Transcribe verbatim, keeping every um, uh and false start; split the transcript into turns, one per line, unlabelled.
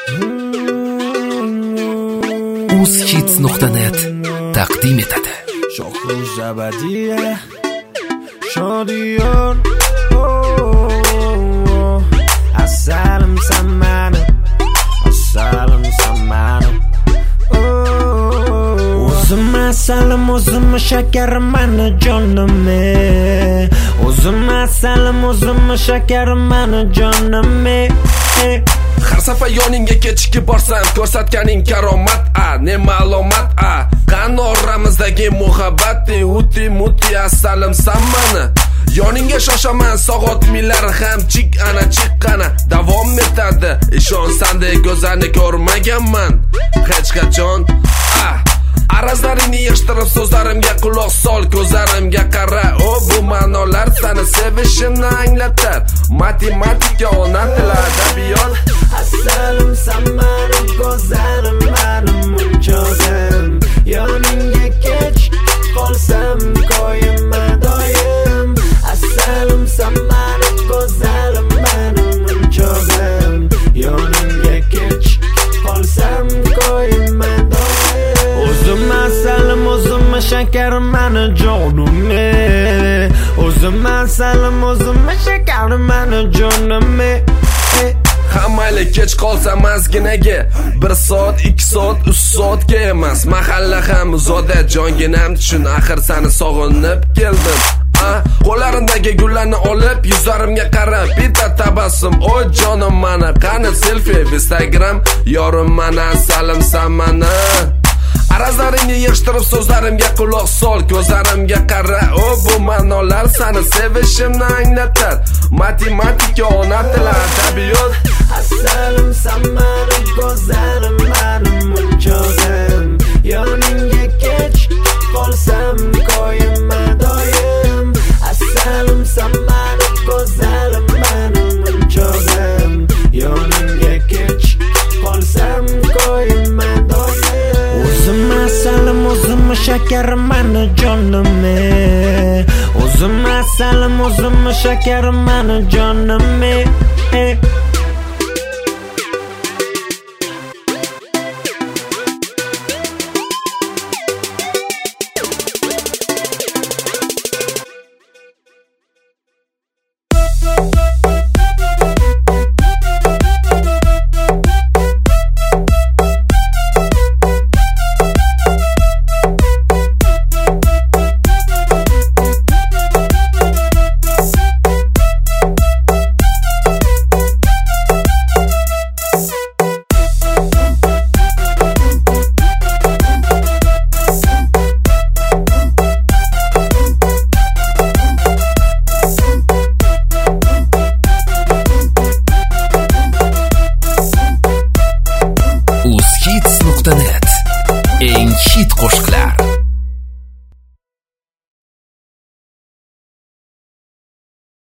uzhits nuqta net taqdim etadi.
Shohruz abadiya Shodiyor Asalim samani Asalim samani O'zim asalim o'zim shakarim mani jonim O'zim asalim o'zim shakarim mani jonim
Har safar yoningga kechikib borsam ko'rsatganing karomat a ne ma'lumot a qani oramizdagi muhabbat uti muti asalim sammani yoningga shoshaman soat milar ham chik ana chiqqana davom etadi ishonsandek go'zalni ko'rmaganman hech qachon a arazlaringni yig'ishtirib so'zlarimga quloq sol ko'zlarimga qara o bu ma'nolar seni sevishimni anglatar matematika ona tili adabiyot
asalim sammani go'zalim mani munchodim yoningga kech qolsam koyimma doim asalim sammani go'zalim mani munchodim yoningga kech qolsam koyimma doim o'zim asalim o'zim shakarim mani jonim o'zim asalim o'zim shakarim mani jonim
Hammayli kech qolsa mazginaga bir soat, ikki soat, uch soatga emas mahalla ham zoda jonginam uchun axir seni sog'inib keldim. Qo'llarimdagi gullarni olib yuzlarimga qarab bitta tabassum o jonim mana qani selfie Instagram yorim mana asalim sammani arazlaringni yig'ishtirib so'zlarimga quloq sol ko'zlarimga qara o bu ma'nolar seni sevishimni anglatar matematika ona tili adabiyot
asalim sammani go'zalim mani munchodim yoningga kech qolsam koyimma doim asalim sammani go'zalim mani munchodim yoningga kech qolsam koyimma doim o'zim asalim o'zim shakarim mani jonim o'zim asalim o'zim shakarim mani jonim
uzhits nuqta net eng hit qo'shiqlar